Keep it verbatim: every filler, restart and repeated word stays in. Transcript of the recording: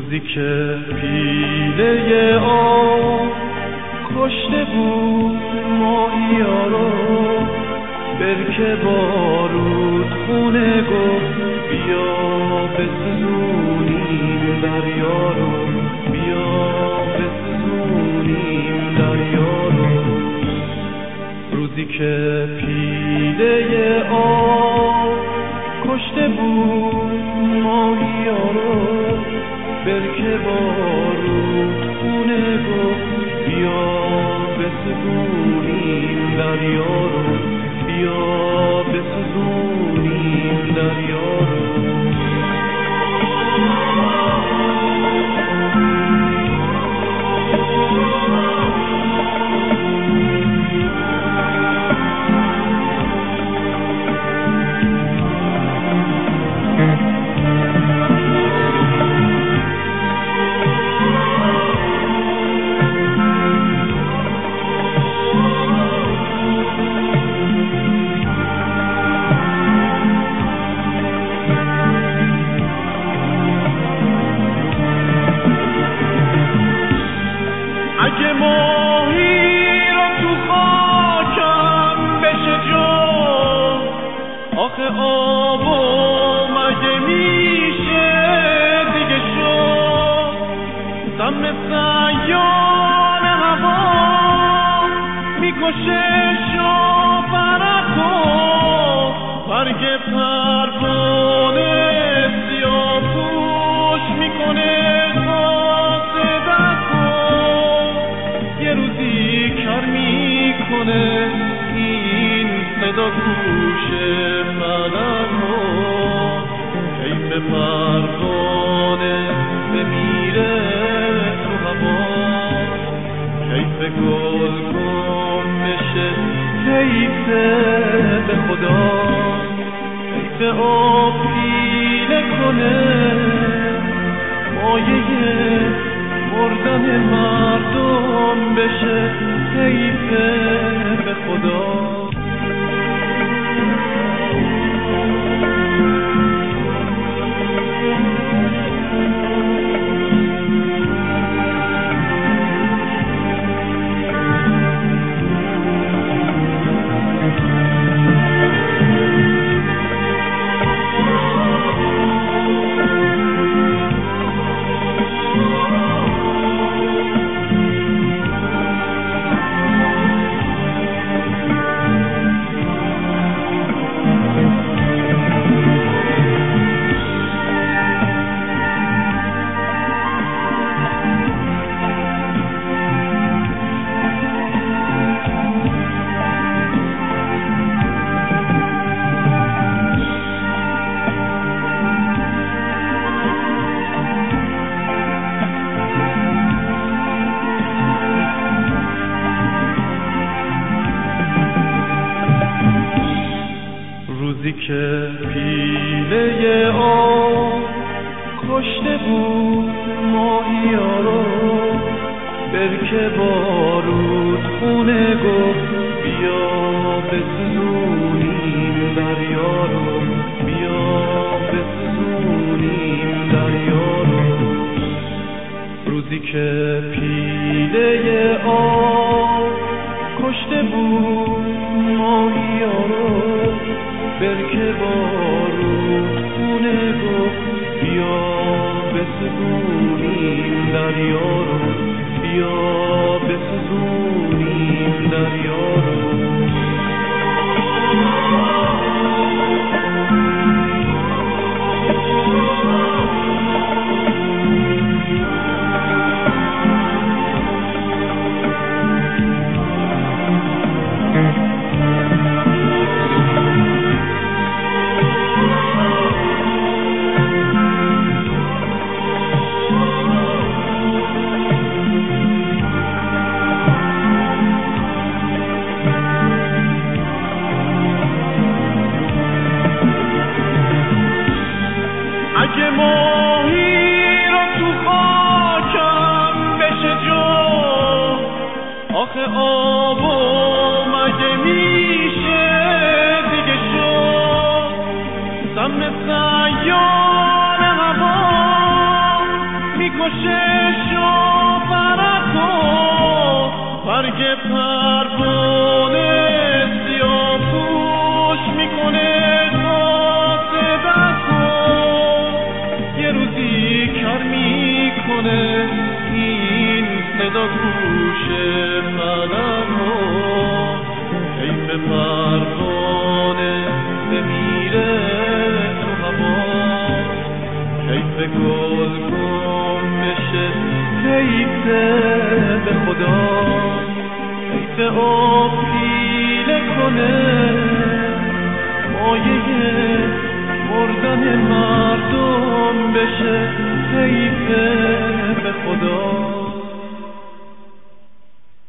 روزی که پیله آب کشته بود ماهیا رو، برکه بارود خونه گفت بیا بسوزونیم دریا رو، بیا بسوزونیم دریا رو. روزی که پیله آب کشته بود ماهیا رو، برکه بارود خونه گفت بیا بسوزونیم دریا رو، بیا بسوزونیم دریا رو. اگه ماهی رو تو خاکم بشه جا، آخه آبو مگه میشه دیگه شد. سم سیان هوا میکشه شاپرکو، برگ پروانه سیاه پوش میکنه کنه این صدا گوش فلکو. حیف پروانه بمیره تو هوا، حیف گل گم بشه، حیف به خدا، حیف آب پیله کنه مایه مردن مردم بشه، حیف به خدا. روزی که پیله آب کشته بود ماهیا رو، برکه بارود خونه گفت بیا بسوزونیم دریا رو، بیا بسوزونیم دریا رو. روزی که پیله آب کشته بود ماهیا رو، برکه بارود خونه گفت بیا بسوزونیم دریا رو، بیا بسوزونیم دریا رو. اگه ماهی رو تو خاکم بشه جا، آخه آبو مگه میشه دیگه شد. سم سیان هوا میکنه پوشش و برق و برگ پروانه سیاه پوش میکنه قاصدک و یه روزی کار میکنه این صدا گوش فلک و حیف پروانه بمیره تو هوا حیف گل گم بشه حیف به خدا حیف آب پیله کنه مایه مردن مردم بشه حیف به خدا